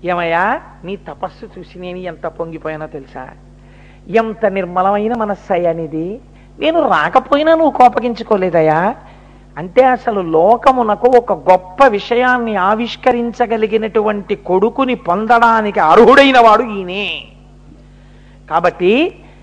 ఏమయ్యా, నీ తపస్సు చూసి నేను ఎంత పొంగిపోయానో తెలుసా, ఎంత నిర్మలమైన మనస్సు అయ్యా నీది, నేను రాకపోయినా నువ్వు కోపగించుకోలేదయ్యా. అంటే అసలు లోకమునకు ఒక గొప్ప విషయాన్ని ఆవిష్కరించగలిగినటువంటి కొడుకుని పొందడానికి అర్హుడైన వాడు ఈయనే. కాబట్టి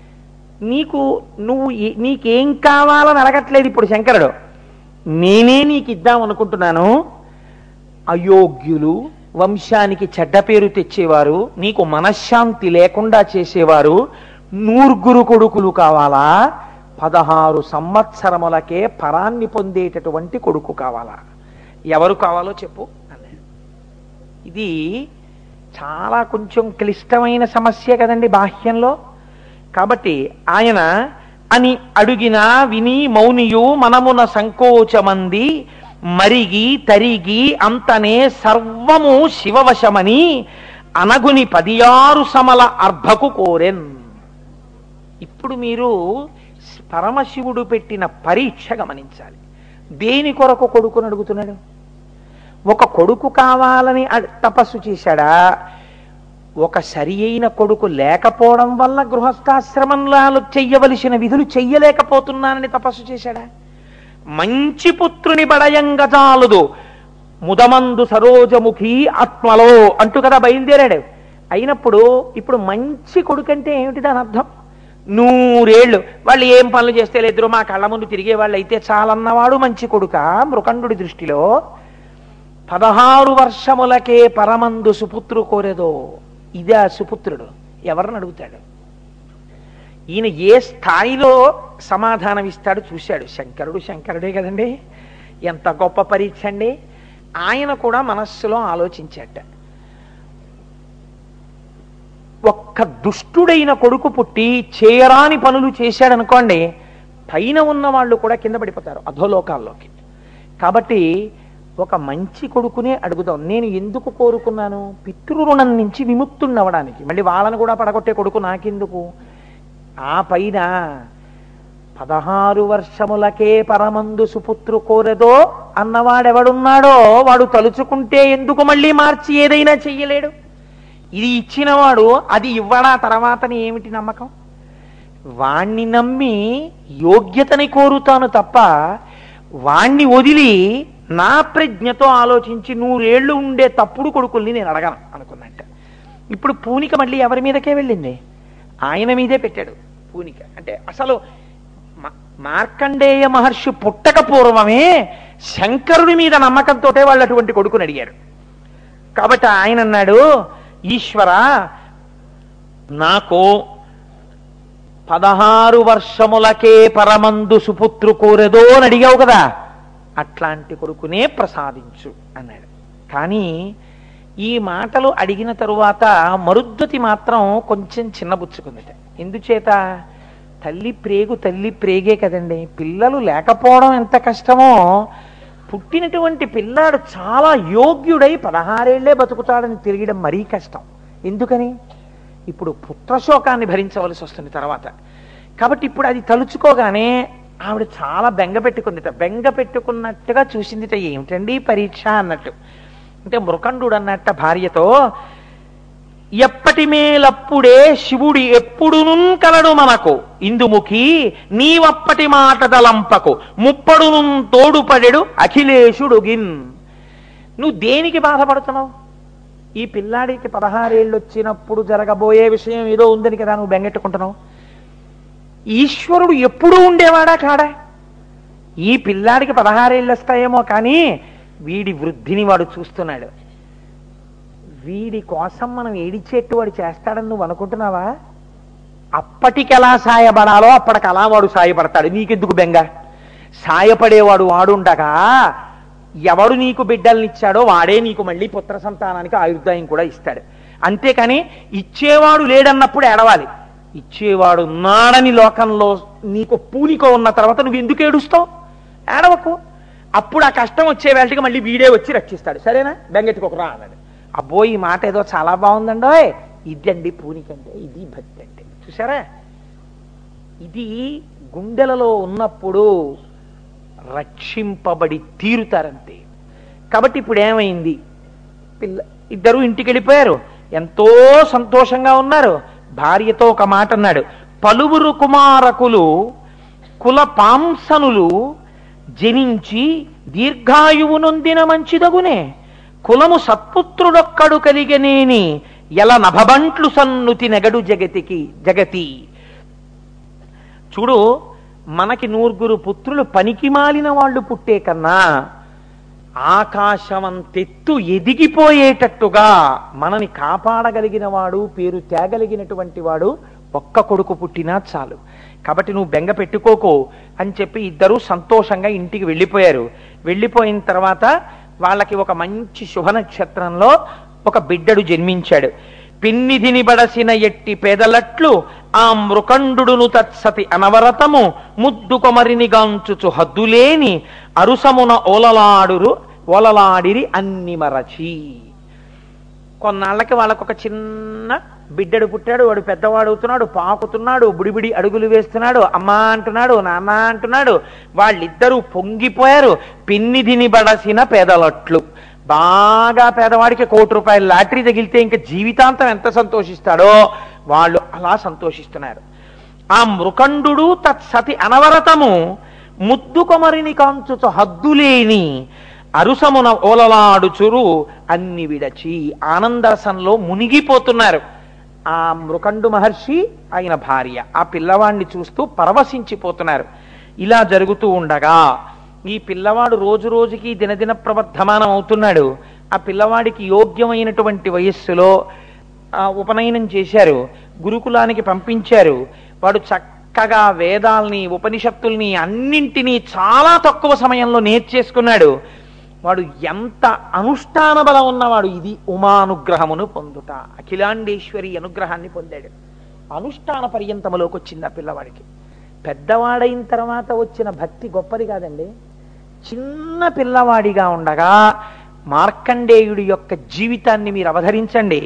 నీకేం కావాలని అడగట్లేదు ఇప్పుడు శంకరుడు, నేనే నీకు ఇద్దాం అనుకుంటున్నాను. అయోగ్యులు, వంశానికి చెడ్డ పేరు తెచ్చేవారు, నీకు మనశ్శాంతి లేకుండా చేసేవారు నూర్గురు కొడుకులు కావాలా, 16 సంవత్సరములకే పరాన్ని పొందేటటువంటి కొడుకు కావాలా? ఎవరు కావాలో చెప్పు అన్నాడు. ఇది చాలా కొంచెం క్లిష్టమైన సమస్య కదండి బాహ్యంలో. కాబట్టి ఆయన అని అడుగినా విని మౌనియు మనమున సంకోచమంది మరిగి తరిగి అంతనే సర్వము శివవశమని అనగుని 16 సమల అర్భకు కోరెన్. ఇప్పుడు మీరు పరమశివుడు పెట్టిన పరీక్ష గమనించాలి. దేని కొరకు కొడుకుని అడుగుతున్నాడు? ఒక కొడుకు కావాలని తపస్సు చేశాడా? ఒక సరి అయిన కొడుకు లేకపోవడం వల్ల గృహస్థాశ్రమంలో చెయ్యవలసిన విధులు చెయ్యలేకపోతున్నానని తపస్సు చేశాడా? మంచి పుత్రుని బడయంగజాలుదు ముదమందు సరోజముఖి ఆత్మలో అంటూ కదా బయలుదేరాడు. అయినప్పుడు ఇప్పుడు మంచి కొడుకంటే ఏమిటి దాని అర్థం? 100 ఏళ్ళు వాళ్ళు ఏం పనులు చేస్తే లేదురో మా కళ్ళ ముందు తిరిగే వాళ్ళు అయితే చాలన్నవాడు మంచి కొడుక మృకండుడి దృష్టిలో? 16 వర్షములకే పరమందు సుపుత్రు కోరేదో. ఇదే సుపుత్రుడు. ఎవరిని అడుగుతాడు? ఈయన ఏ స్థాయిలో సమాధానం ఇస్తాడు చూశాడు. శంకరుడే కదండి. ఎంత గొప్ప పరీక్ష అండి. ఆయన కూడా మనస్సులో ఆలోచించాట. ఒక్క దుష్టుడైన కొడుకు పుట్టి చేయరాని పనులు చేశాడనుకోండి, పైన ఉన్న వాళ్ళు కూడా కింద పడిపోతారు అధోలోకాల్లోకి. కాబట్టి ఒక మంచి కొడుకునే అడుగుదాం. నేను ఎందుకు కోరుకున్నాను? పితృరుణం నుంచి విముక్తున్నవడానికి. మళ్ళీ వాళ్ళను కూడా పడగొట్టే కొడుకు నాకెందుకు? ఆ పైన 16 వర్షములకే పరమందు సుపుత్రు కోరెదో అన్నవాడెవడున్నాడో వాడు తలుచుకుంటే ఎందుకు మళ్ళీ మార్చి ఏదైనా చెయ్యలేడు? ఇది ఇచ్చినవాడు అది ఇవ్వడా తర్వాతని ఏమిటి నమ్మకం? వాణ్ణి నమ్మి యోగ్యతని కోరుతాను తప్ప వాణ్ణి వదిలి నా ప్రజ్ఞతో ఆలోచించి 100 ఏళ్ళు ఉండే తప్పుడు కొడుకుల్ని నేను అడగను అనుకున్నట్ట. ఇప్పుడు పూనిక మళ్ళీ ఎవరి మీదకే వెళ్ళింది? ఆయన మీదే పెట్టాడు పూనిక. అంటే అసలు మార్కండేయ మహర్షి పుట్టక పూర్వమే శంకరుడి మీద నమ్మకంతో వాళ్ళు అటువంటి కొడుకుని అడిగారు. కాబట్టి ఆయన అన్నాడు, ఈశ్వర నాకు 16 వర్షములకే పరమందు సుపుత్రు కోరెదో అని అడిగావు కదా, అట్లాంటి కొడుకునే ప్రసాదించు అన్నాడు. కానీ ఈ మాటలు అడిగిన తరువాత మరుద్వతి మాత్రం కొంచెం చిన్నబుచ్చుకుందట. ఎందుచేత? తల్లి ప్రేగే కదండి. పిల్లలు లేకపోవడం ఎంత కష్టమో, పుట్టినటువంటి పిల్లాడు చాలా యోగ్యుడై 16 ఏళ్లే బతుకుతాడని తిరగడం మరీ కష్టం. ఎందుకని? ఇప్పుడు పుత్రశోకాన్ని భరించవలసి వస్తుంది తర్వాత. కాబట్టి ఇప్పుడు అది తలుచుకోగానే ఆవిడ చాలా బెంగ పెట్టుకుందిట. బెంగ పెట్టుకున్నట్టుగా చూసిందిట. ఏమిటండి పరీక్ష అన్నట్టు. అంటే మృకండు అన్నట్ట భార్యతో, ఎప్పటి మేలప్పుడే శివుడి ఎప్పుడును కలడు మనకు ఇందుముఖి నీవప్పటి మాట దలంపకు ముప్పడును తోడుపడెడు అఖిలేశుడుగిన్. నువ్వు దేనికి బాధపడుతున్నావు? ఈ పిల్లాడికి 16 ఏళ్ళు వచ్చినప్పుడు జరగబోయే విషయం ఏదో ఉందని కదా నువ్వు బెంగెట్టుకుంటున్నావు. ఈశ్వరుడు ఎప్పుడూ ఉండేవాడా కాడా? ఈ పిల్లాడికి 16 ఏళ్ళు వస్తాయేమో కానీ వీడి వృద్ధిని వాడు చూస్తున్నాడు. వీడి కోసం మనం ఏడిచేట్టు వాడు చేస్తాడని నువ్వు అనుకుంటున్నావా? అప్పటికి ఎలా సాయపడాలో అప్పటికి అలా వాడు సాయపడతాడు. నీకెందుకు బెంగ? సాయపడేవాడు వాడుండగా ఎవడు నీకు బిడ్డల్నిచ్చాడో వాడే నీకు మళ్ళీ పుత్ర సంతానానికి ఆయుర్దాయం కూడా ఇస్తాడు. అంతేకాని ఇచ్చేవాడు లేడన్నప్పుడు ఏడవాలి. ఇచ్చేవాడు ఉన్నాడని లోకంలో నీకు పూనిక ఉన్న తర్వాత నువ్వు ఎందుకు ఏడుస్తావు? ఏడవకు. అప్పుడు ఆ కష్టం వచ్చే వేళకి మళ్ళీ వీడే వచ్చి రక్షిస్తాడు. సరేనా? బెంగెట్టుకోకరా అన్నాడు. అబ్బో ఈ మాట ఏదో చాలా బాగుందండో. ఇదండి పూనికంటే, ఇది భక్తి అంటే. చూసారా? ఇది గుండెలలో ఉన్నప్పుడు రక్షింపబడి తీరుతారంతే. కాబట్టి ఇప్పుడు ఏమైంది? ఇద్దరు ఇంటికి వెళ్ళిపోయారు. ఎంతో సంతోషంగా ఉన్నారు. భార్యతో ఒక మాట అన్నాడు, పలువురు కుమారకులు కుల పాంసనులు జనించి దీర్ఘాయువు నొందిన మంచిదగునే, కులము సత్పుత్రుడొక్కడు కలిగనేని ఎల నభబంట్లు సన్నుతి నెగడు జగతి. చూడు, మనకి 9 పుత్రులు పనికి మాలిన వాళ్ళు పుట్టే కన్నా ఆకాశమంతెత్తు ఎదిగిపోయేటట్టుగా మనని కాపాడగలిగిన వాడు, పేరు తేగలిగినటువంటి వాడు ఒక్క కొడుకు పుట్టినా చాలు. కాబట్టి నువ్వు బెంగ పెట్టుకోకు అని చెప్పి ఇద్దరూ సంతోషంగా ఇంటికి వెళ్ళిపోయారు. వెళ్ళిపోయిన తర్వాత వాళ్ళకి ఒక మంచి శుభ నక్షత్రంలో ఒక బిడ్డడు జన్మించాడు. పిన్నిధిని బడసిన ఎట్టి పేదలట్లు ఆ మృకండును తత్సతి అనవరతము ముద్దు కొమరిని గాంచుచు హద్దులేని అరుసమున ఓలలాడిరి అన్ని మరచి. కొన్నాళ్ళకి వాళ్ళకు ఒక చిన్న బిడ్డడు పుట్టాడు. వాడు పెద్దవాడు అవుతున్నాడు, పాకుతున్నాడు, బుడిబిడి అడుగులు వేస్తున్నాడు, అమ్మా అంటున్నాడు, నాన్న అంటున్నాడు. వాళ్ళిద్దరూ పొంగిపోయారు. పిన్నిధిని బడసిన పేదలట్లు, బాగా పేదవాడికి 1 కోటి రూపాయల లాటరీ తగిలితే ఇంకా జీవితాంతం ఎంత సంతోషిస్తాడో వాళ్ళు అలా సంతోషిస్తున్నారు. ఆ మృకండు తత్సతి అనవరతము ముద్దు కొమరిని కాంచుచు హద్దులేని అరుసమున ఓలలాడుచురు అన్ని విడచి ఆనందరసంలో మునిగిపోతున్నారు. ఆ మృకండు మహర్షి ఆయన భార్య ఆ పిల్లవాడిని చూస్తూ పరవశించిపోతున్నారు. ఇలా జరుగుతూ ఉండగా ఈ పిల్లవాడు రోజు రోజుకి దినదిన ప్రవర్ధమానం అవుతున్నాడు. ఆ పిల్లవాడికి యోగ్యమైనటువంటి వయస్సులో ఉపనయనం చేశారు, గురుకులానికి పంపించారు. వాడు చక్కగా వేదాల్ని, ఉపనిషత్తుల్ని అన్నింటినీ చాలా తక్కువ సమయంలో నేర్చేసుకున్నాడు. వాడు ఎంత అనుష్ఠాన బలం ఉన్నవాడు. ఇది ఉమానుగ్రహమును పొందుట, అఖిలాండేశ్వరి అనుగ్రహాన్ని పొందాడు. అనుష్ఠాన పర్యంతములోకి వచ్చింది ఆ పిల్లవాడికి. పెద్దవాడైన తర్వాత వచ్చిన భక్తి గొప్పది కాదండి. చిన్న పిల్లవాడిగా ఉండగా మార్కండేయుడి యొక్క జీవితాన్ని మీరు అవధరించండి.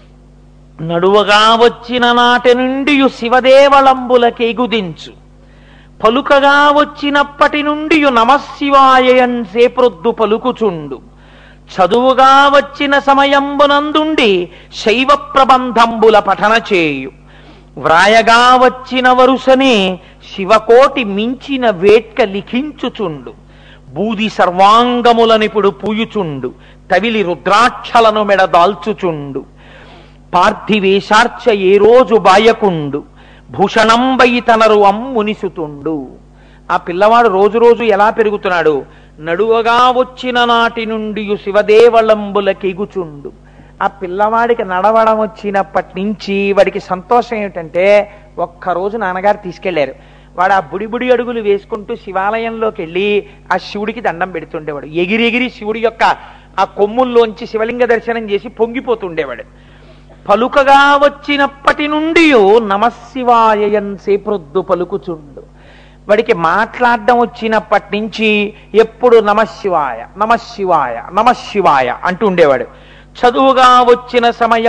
నడువగా వచ్చిన నాటి నుండి శివదేవళంబులకెగుదించు, పలుకగా వచ్చినప్పటి నుండి నమశివాయన్ సేప్రొద్దు పలుకుచుండు, చదువుగా వచ్చిన సమయంబునందుండి శైవ ప్రబంధంబుల పఠన చేయు, వ్రాయగా వచ్చిన వరుసనే శివకోటి మించిన వేట్క లిఖించుచుండు, బూది సర్వాంగములనిపుడు పూయుచుండు, తవిలి రుద్రాక్షలను మెడదాల్చుచుండు, పార్థివేశార్చ ఏ రోజు బాయకుండు, భూషణంబై తనరు అమ్మునిసుతుండు. ఆ పిల్లవాడు రోజు రోజు ఎలా పెరుగుతున్నాడు? నడువగా వచ్చిన నాటి నుండి శివదేవళంబులకెగుచుండు. ఆ పిల్లవాడికి నడవడం వచ్చినప్పటి నుంచి వాడికి సంతోషం ఏమిటంటే, ఒక్కరోజు నాన్నగారు తీసుకెళ్లారు. వాడు ఆ బుడి అడుగులు వేసుకుంటూ శివాలయంలోకి వెళ్ళి ఆ శివుడికి దండం పెడుతుండేవాడు. ఎగిరెగిరి శివుడి యొక్క ఆ కొమ్ముల్లోంచి శివలింగ దర్శనం చేసి పొంగిపోతుండేవాడు. పలుకగా వచ్చినప్పటి నుండి నమశివాయన్ సేప్రొద్దు పలుకుచుండు. వాడికి మాట్లాడడం వచ్చినప్పటి నుంచి ఎప్పుడు నమశివాయ నమశివాయ నమశివాయ అంటూ ఉండేవాడు. చదువుగా వచ్చిన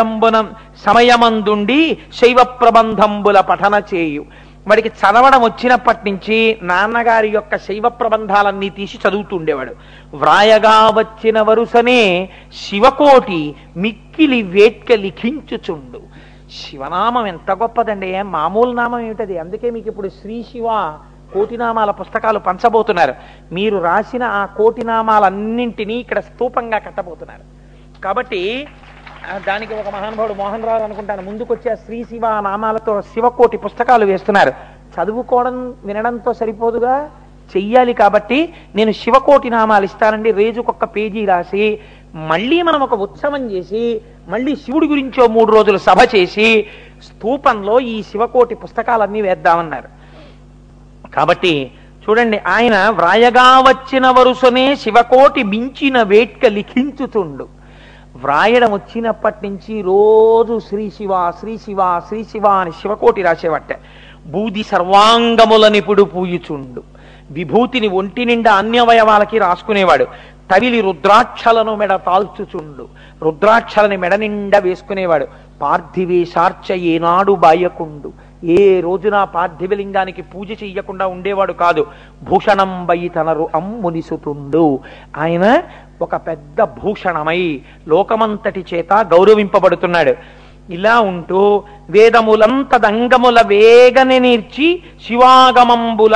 సమయమందుండి శైవ ప్రబంధంబుల పఠన చేయు. వాడికి చదవడం వచ్చినప్పటి నుంచి నాన్నగారి యొక్క శైవ ప్రబంధాలన్నీ తీసి చదువుతుండేవాడు. వ్రాయగా వచ్చిన వరుసనే శివకోటి మిక్కిలి వేట్క లిఖించుచుండు. శివనామం ఎంత గొప్పదండి, మామూలు నామం ఏమిటది. అందుకే మీకు ఇప్పుడు శ్రీ శివ కోటినామాల పుస్తకాలు పంచబోతున్నారు. మీరు రాసిన ఆ కోటినామాలన్నింటినీ ఇక్కడ స్తూపంగా కట్టబోతున్నారు. కాబట్టి దానికి ఒక మహానుభావుడు మోహన్ రావు అనుకుంటాను ముందుకొచ్చి ఆ శ్రీ శివ నామాలతో శివకోటి పుస్తకాలు వేస్తున్నారు. చదువుకోవడం వినడంతో సరిపోదుగా, చెయ్యాలి. కాబట్టి నేను శివకోటి నామాలు ఇస్తానండి, రోజుకొక పేజీ రాసి మళ్ళీ మనం ఒక ఉత్సవం చేసి మళ్ళీ శివుడి గురించో 3 రోజులు సభ చేసి స్తూపంలో ఈ శివకోటి పుస్తకాలన్నీ వేద్దామన్నారు. కాబట్టి చూడండి, ఆయన వ్రాయగా వచ్చిన వరుసనే శివకోటి మించిన వేట్క లిఖించుతుండు. వ్రాయడం వచ్చినప్పటి నుంచి రోజు శ్రీ శివ శ్రీ శివ శ్రీ శివ అని శివకోటి రాసేవట్ట. బూది సర్వాంగములనిపుడు పూయుచుండు, విభూతిని ఒంటి నిండా అన్యవయవాలకి రాసుకునేవాడు. తవిలి రుద్రాక్షలను మెడ తాల్చుచుండు, రుద్రాక్షలని మెడ నిండా వేసుకునేవాడు. పార్థివేశార్చ ఏనాడు బాయకుండు, ఏ రోజున పార్థివలింగానికి పూజ చెయ్యకుండా ఉండేవాడు కాదు. భూషణంబై తనరు అమ్మునిసుతుండు, ఆయన ఒక పెద్ద భూషణమై లోకమంతటి చేత గౌరవింపబడుతున్నాడు. ఇలా ఉంటూ వేదములంతదంగముల వేగని నేర్చి శివాగమంబుల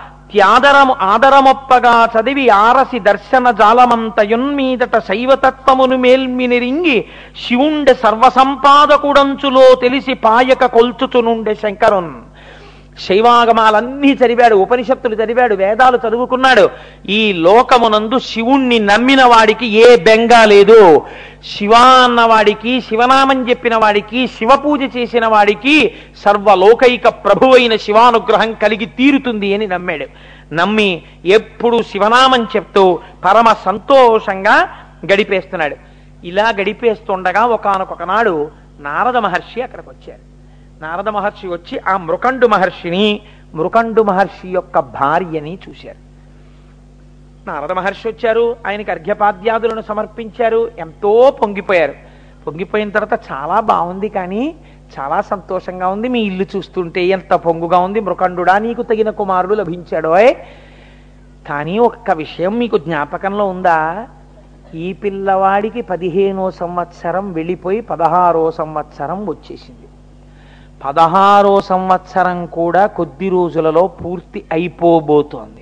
ఆదరమొప్పగా చదివి ఆరసి దర్శన జాలమంతయున్మీదట శైవతత్వమును మేల్మినిరింగి శివుండె సర్వసంపాదకుడంచులో తెలిసి పాయక కొల్చుచునుండె శంకరున్. శైవాగమాలన్నీ చదివాడు, ఉపనిషత్తులు చదివాడు, వేదాలు చదువుకున్నాడు. ఈ లోకమునందు శివుణ్ణి నమ్మిన వాడికి ఏ బెంగ లేదు. శివ అన్నవాడికి, శివనామం చెప్పిన వాడికి, శివపూజ చేసిన వాడికి సర్వలోకైక ప్రభువైన శివానుగ్రహం కలిగి తీరుతుంది అని నమ్మాడు. నమ్మి ఎప్పుడు శివనామం చెప్తూ పరమ సంతోషంగా గడిపేస్తున్నాడు. ఇలా గడిపేస్తుండగా ఒకానొకనాడు నారద మహర్షి అక్కడికి వచ్చారు. నారద మహర్షి వచ్చి ఆ మృకండు మహర్షి యొక్క భార్యని చూశారు. నారద మహర్షి వచ్చారు, ఆయనకి అర్ఘ్యపాద్యాదులను సమర్పించారు. ఎంతో పొంగిపోయారు. పొంగిపోయిన తర్వాత చాలా బాగుంది, కానీ చాలా సంతోషంగా ఉంది, మీ ఇల్లు చూస్తుంటే ఎంత పొంగుగా ఉంది, మృకండుడా నీకు తగిన కుమారుడు లభించాడోయ్. కానీ ఒక్క విషయం మీకు జ్ఞాపకంలో ఉందా? ఈ పిల్లవాడికి 15వ సంవత్సరం వెళ్ళిపోయి 16వ సంవత్సరం వచ్చేసింది. 16వ సంవత్సరం కూడా కొద్ది రోజులలో పూర్తి అయిపోబోతోంది.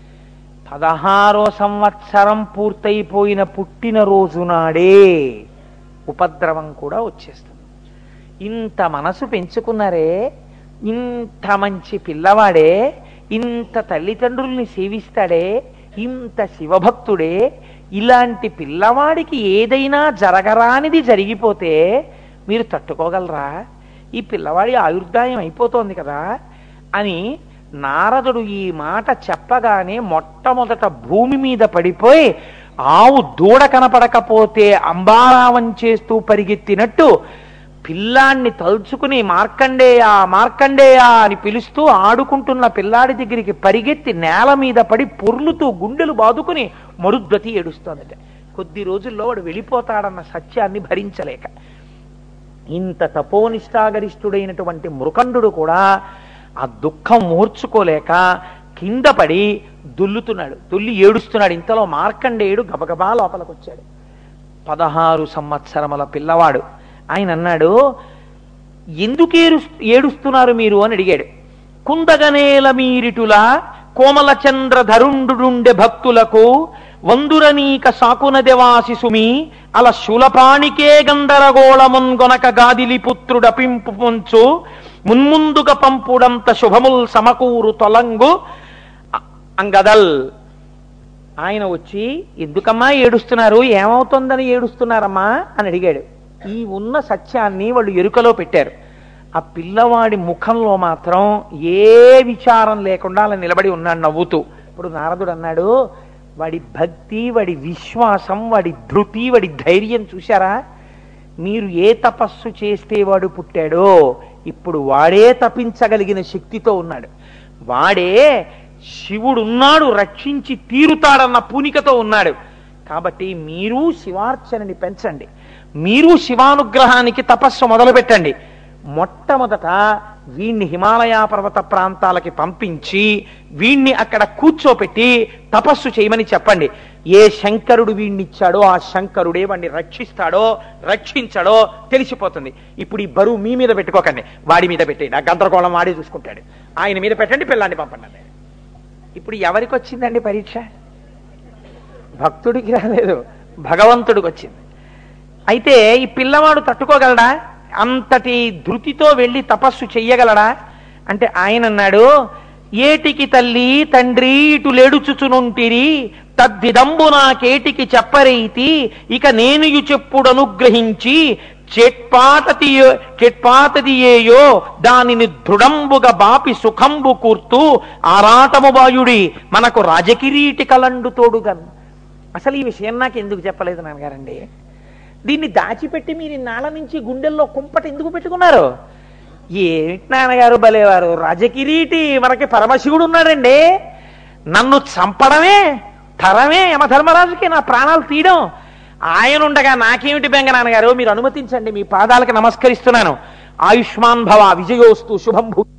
16వ సంవత్సరం పూర్తయిపోయిన పుట్టినరోజు నాడే ఉపద్రవం కూడా వచ్చేస్తుంది. ఇంత మనసు పెంచుకున్నారే, ఇంత మంచి పిల్లవాడే, ఇంత తల్లిదండ్రుల్ని సేవిస్తాడే, ఇంత శివభక్తుడే, ఇలాంటి పిల్లవాడికి ఏదైనా జరగరానిది జరిగిపోతే మీరు తట్టుకోగలరా? ఈ పిల్లవాడి ఆయుర్దాయం అయిపోతోంది కదా అని నారదుడు ఈ మాట చెప్పగానే మొట్టమొదట భూమి మీద పడిపోయి ఆవు దూడ కనపడకపోతే అంబారావం చేస్తూ పరిగెత్తినట్టు పిల్లాన్ని తలుచుకుని మార్కండేయ మార్కండేయ అని పిలుస్తూ ఆడుకుంటున్న పిల్లాడి దగ్గరికి పరిగెత్తి నేల మీద పడి పొర్లుతూ గుండెలు బాదుకుని మరుద్వతి ఏడుస్తోందట. కొద్ది రోజుల్లో వాడు వెళ్ళిపోతాడన్న సత్యాన్ని భరించలేక. ఇంత తపోనిష్టాగరిష్ఠుడైనటువంటి మృకండు కూడా ఆ దుఃఖం మూర్చుకోలేక కింద పడి దుల్లి ఏడుస్తున్నాడు. ఇంతలో మార్కండేయుడు గబగబా లోపలికి వచ్చాడు. 16 సంవత్సరముల పిల్లవాడు. ఆయన అన్నాడు, ఎందుకు ఏడుస్తున్నారు మీరు అని అడిగాడు. కుందగనేల మీరిటులా కోమల చంద్ర ధరుండుండె భక్తులకు వందురనీక సాకునదెవాసి సుమి అల శూలపాణికే గందరగోళమున్గొనక గాదిలి పుత్రుడ పింపు పొంచు మున్ముందుగా పంపుడంత శుభముల్ సమకూరు తొలంగు అంగదల్. ఆయన వచ్చి, ఎందుకమ్మా ఏడుస్తున్నారు, ఏమవుతుందని ఏడుస్తున్నారమ్మా అని అడిగాడు. ఈ ఉన్న సత్యాన్ని వాళ్ళు ఎరుకలో పెట్టారు. ఆ పిల్లవాడి ముఖంలో మాత్రం ఏ విచారం లేకుండా అలా నిలబడి ఉన్నాడు నవ్వుతూ. ఇప్పుడు నారదుడు అన్నాడు, వాడి భక్తి, వాడి విశ్వాసం, వాడి ధృతి, వాడి ధైర్యం చూశారా? మీరు ఏ తపస్సు చేస్తే వాడు పుట్టాడో ఇప్పుడు వాడే తపించగలిగిన శక్తితో ఉన్నాడు. వాడే శివుడున్నాడు, రక్షించి తీరుతాడన్న పూనికతో ఉన్నాడు. కాబట్టి మీరు శివార్చనని పెంచండి, మీరు శివానుగ్రహానికి తపస్సు మొదలు పెట్టండి. మొట్టమొదట వీణ్ణి హిమాలయ పర్వత ప్రాంతాలకి పంపించి వీణ్ణి అక్కడ కూర్చోపెట్టి తపస్సు చేయమని చెప్పండి. ఏ శంకరుడు వీణ్ణిచ్చాడో ఆ శంకరుడే వాడిని రక్షించాడో తెలిసిపోతుంది. ఇప్పుడు ఈ బరువు మీ మీద పెట్టుకోకండి, వాడి మీద పెట్టండి. ఆ గందరగోళం వాడే చూసుకుంటాడు. ఆయన మీద పెట్టండి, పిల్లాన్ని పంపండి. ఇప్పుడు ఎవరికి వచ్చిందండి పరీక్ష? భక్తుడికి రాలేదు, భగవంతుడికి వచ్చింది. అయితే ఈ పిల్లవాడు తట్టుకోగలడా? అంతటి ధృతితో వెళ్ళి తపస్సు చెయ్యగలడా అంటే ఆయన అన్నాడు, ఏటికి తల్లి తండ్రి ఇటు లేడుచుచునుంటిరి తద్విదంబు నాకేటికి చెప్పరైతి ఇక నేను చెప్పుడు అనుగ్రహించి చెట్పాతదియేయో దానిని దృఢంబుగా బాపి సుఖంబు కూర్తూ ఆరాటము బాయుడి మనకు రాజకిరీటి కలండు తోడుగన్. అసలు ఈ విషయం నాకు ఎందుకు చెప్పలేదు నాన్నగారండి? దీన్ని దాచిపెట్టి మీరు ఇన్నాళ్ళ నుంచి గుండెల్లో కుంపట ఎందుకు పెట్టుకున్నారు? ఏమిటి నాన్నగారు భలేవారు, రాజకిరీటి మనకి పరమశివుడు ఉన్నాడండి. నన్ను చంపడమే తరమే యమధర్మరాజుకి నా ప్రాణాలు తీయడం. ఆయన ఉండగా నాకేమిటి బెంగ నాన్నగారు? మీరు అనుమతించండి, మీ పాదాలకి నమస్కరిస్తున్నాను. ఆయుష్మాన్ భవ, విజయోస్తు, శుభం భూ.